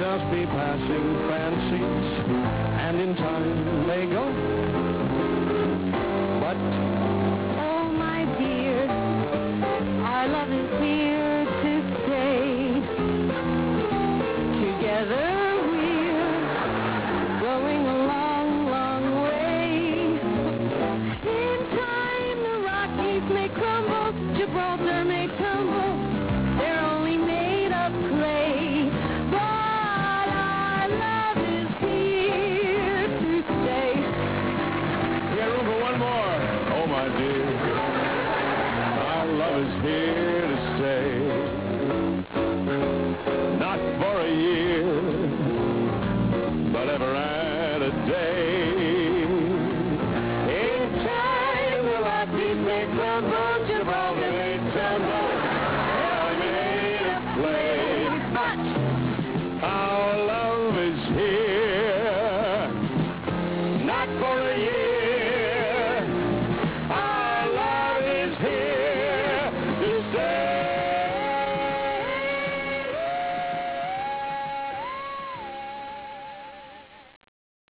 just be passing fancies, and in time they go. But Oh, my dear, our love is sweet.